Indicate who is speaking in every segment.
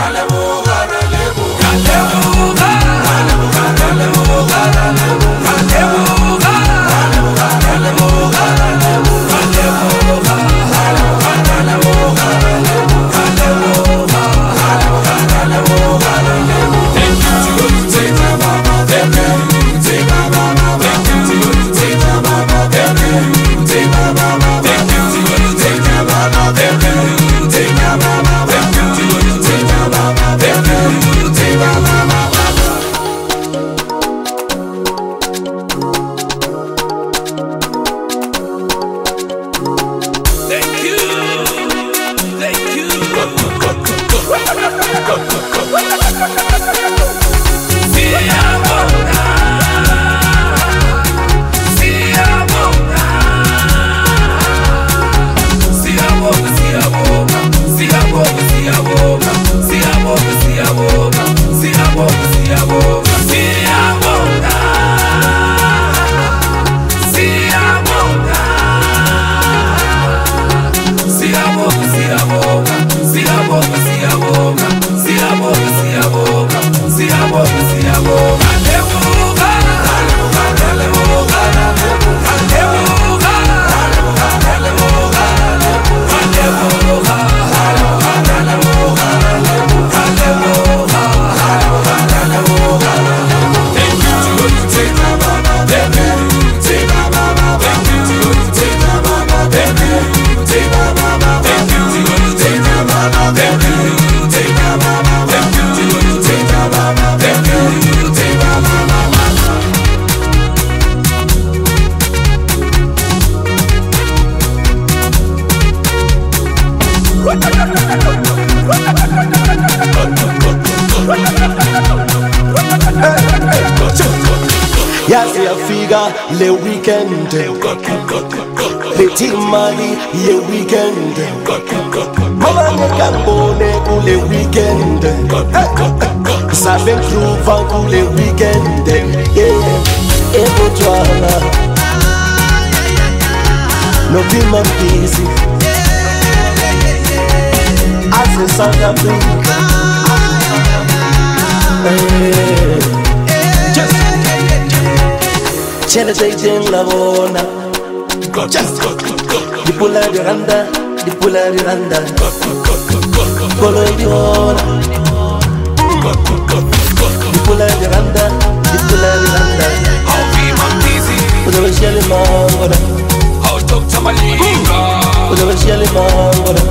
Speaker 1: Yazi afiga le weekend, le timali ye weekend, mama nekambone kule weekend, sabe groove kule weekend, ebo twala, no be my busy, as a South Africa. Chele dating la bona, di pula di randa, di pula di randa, polo di ona, di pula di randa, di pula di randa.
Speaker 2: How be man busy?
Speaker 1: Uda bashali mangora,
Speaker 2: how Dr. Malika?
Speaker 1: Uda bashali mangora.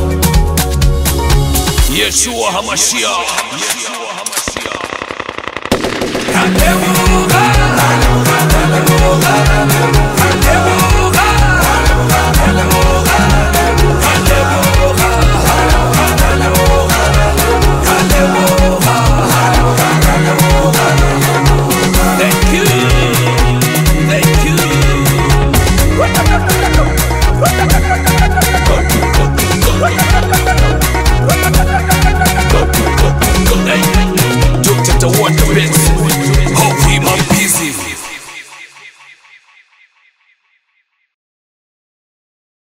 Speaker 2: Yeshua Hamashiach.
Speaker 3: Hallelujah, hallelujah, hallelujah.